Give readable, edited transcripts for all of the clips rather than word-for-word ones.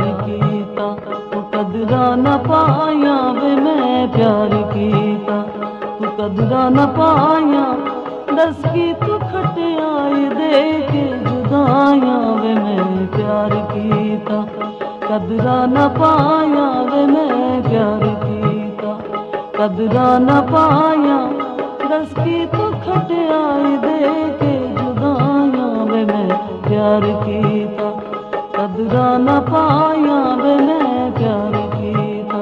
कीता तू कदरा न पाया वे मैं प्यार कीता तू कदरा न पाया दस की तू खटियाई दे के जुदाया वे मैं प्यार कीता कदरा न पाया वे मैं प्यार कीता कदरा न पाया दस की तू खटियाई दे के जुदाया वे मैं प्यार कीता कदरा न पाया वे मैं प्यार कीता।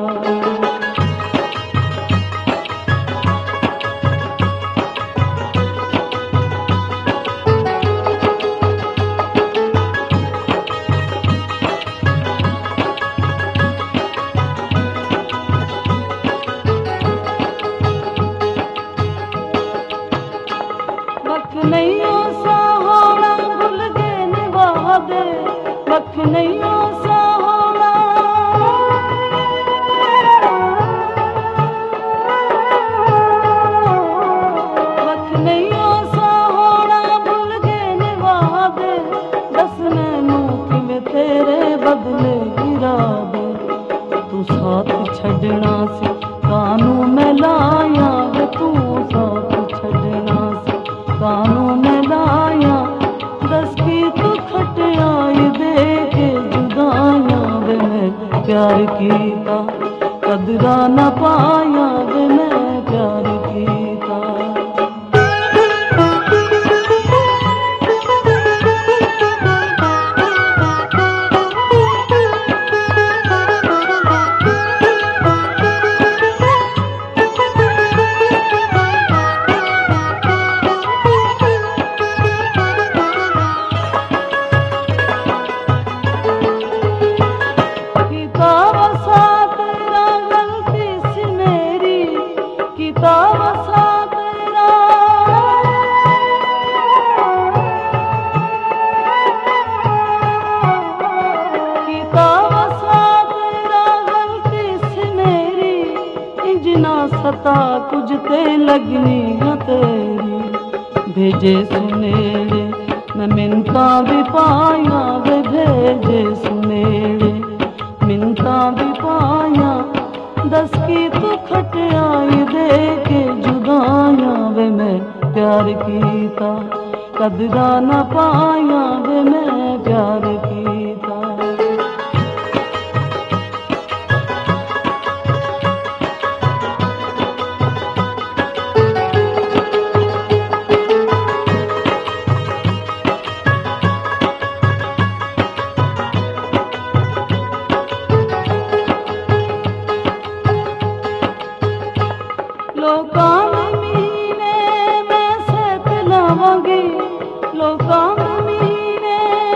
वक्त नहीं सा होना भूल गए निभा दे वक्त नहीं सा होना वक्त नहीं सा होना भूल गए निभा दे दस नैनों कि मैं तेरे बदले इरादे तू साथ छड़ना से कानू में लाया वे तू साथ छड़ना से कानू में लाया दस की तू खटियाई दे के जुदाया वे मैं प्यार कीता कदरा न पाया वे मैं प्यार कीता। सता कुछ ते लगनी है तेरी भेजे सुनेड़े मैं मिन्ता भी पाया वे भेजे सुनेड़े मिन्ता भी पाया दस की तू खटियाई दे के जुदाया वे मैं प्यार कीता कदरा न पाया वे मैं प्यार कीता। लोकां में मीने मैं सेत लावांगी लोकां में मीने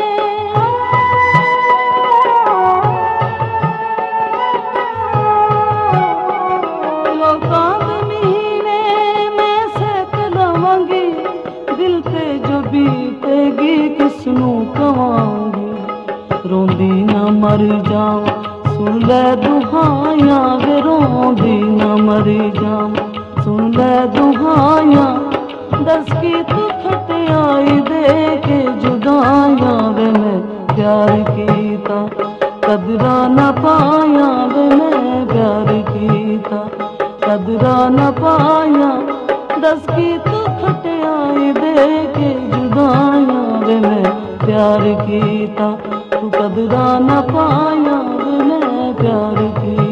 लोकां में मीने मैं सेत लावांगी दिल ते जो बीतेगी किसनू कवांगी रोंदी ना मर जाऊं सुन ले दुहाया वे रोंदी ना मर जाऊं सुन ले दुहाया दस की तू खटियाई दे के जुदाया वे मैं प्यार कीता कदरा न पाया वे मैं प्यार कीता कदरा न पाया दस की तू खटियाई दे के जुदाया वे मैं प्यार कीता तू कदरा न पाया वे मैं प्यार कीता।